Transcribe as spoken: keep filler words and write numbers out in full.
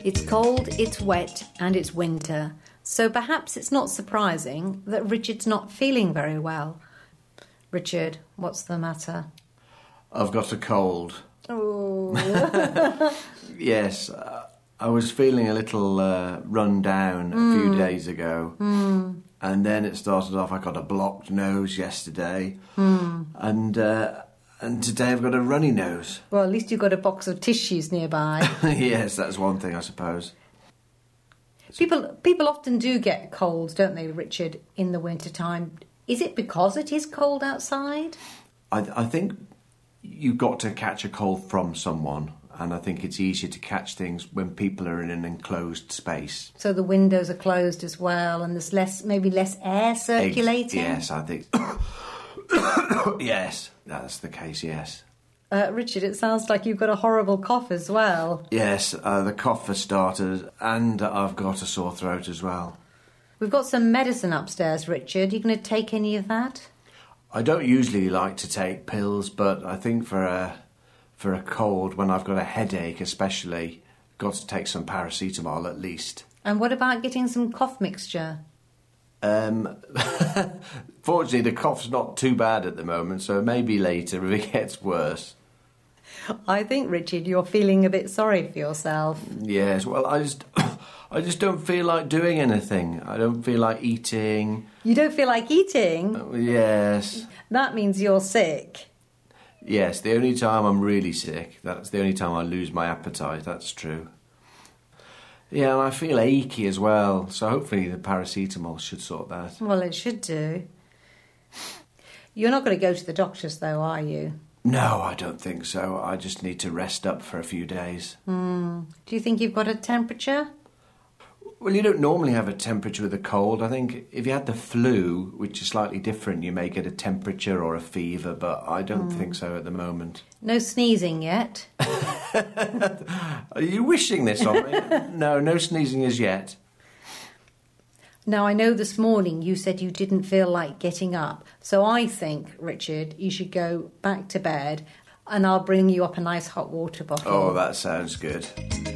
It's cold, it's wet, and it's winter. So perhaps it's not surprising that Richard's not feeling very well. Richard, what's the matter? I've got a cold. Oh. Yes, uh, I was feeling a little uh, run down a mm. few days ago. Mm. And then it started off, I got a blocked nose yesterday. Mm. And uh, and today I've got a runny nose. Well, at least you've got a box of tissues nearby. Yes, that's one thing, I suppose. People people often do get colds, don't they, Richard, in the winter time? Is it because it is cold outside? I, I think you've got to catch a cold from someone, and I think it's easier to catch things when people are in an enclosed space. So the windows are closed as well, and there's less, maybe less air circulating? Yes, I think... Yes, that's the case, yes. Uh, Richard, it sounds like you've got a horrible cough as well. Yes, uh, the cough has started, and I've got a sore throat as well. We've got some medicine upstairs, Richard. You going to take any of that? I don't usually like to take pills, but I think for a for a cold, when I've got a headache especially, I've got to take some paracetamol at least. And what about getting some cough mixture? Um, fortunately, the cough's not too bad at the moment, so maybe later if it gets worse. I think, Richard, you're feeling a bit sorry for yourself. Yes, well, I just... I just don't feel like doing anything. I don't feel like eating. You don't feel like eating? Uh, yes. That means you're sick. Yes, the only time I'm really sick, that's the only time I lose my appetite, that's true. Yeah, and I feel achy as well, so hopefully the paracetamol should sort that. Well, it should do. You're not going to go to the doctors, though, are you? No, I don't think so. I just need to rest up for a few days. Mm. Do you think you've got a temperature? Well, you don't normally have a temperature with a cold. I think if you had the flu, which is slightly different, you may get a temperature or a fever, but I don't mm. think so at the moment. No sneezing yet? Are you wishing this on me? No, no sneezing as yet. Now, I know this morning you said you didn't feel like getting up, so I think, Richard, you should go back to bed and I'll bring you up a nice hot water bottle. Oh, that sounds good.